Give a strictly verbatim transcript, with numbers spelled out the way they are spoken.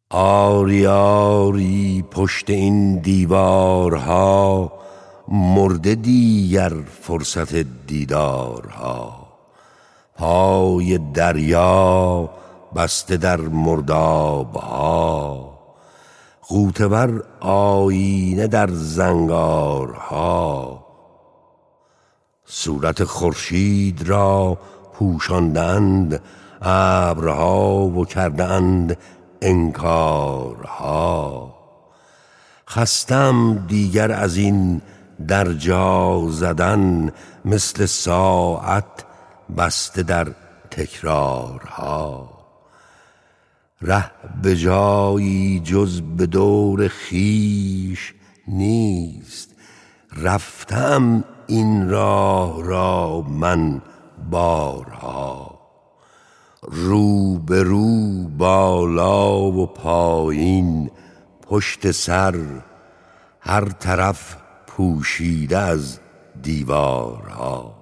آری آری پشت این دیوارها، مرده دیگر فرصت دیدارها. پای دریا بسته در مردابها، غوطه ور آیینه در زنگارها. صورت خورشید را پوشاندند ابرها و کردند انکارها. خستم دیگر از این در جا زدن، مثل ساعت بسته در تکرارها. ره به جایی جز به دور خویش نیست، رفتم این راه را من بارها. رو به رو بالا و پایین پشت سر، هر طرف پوشیده از دیوارها.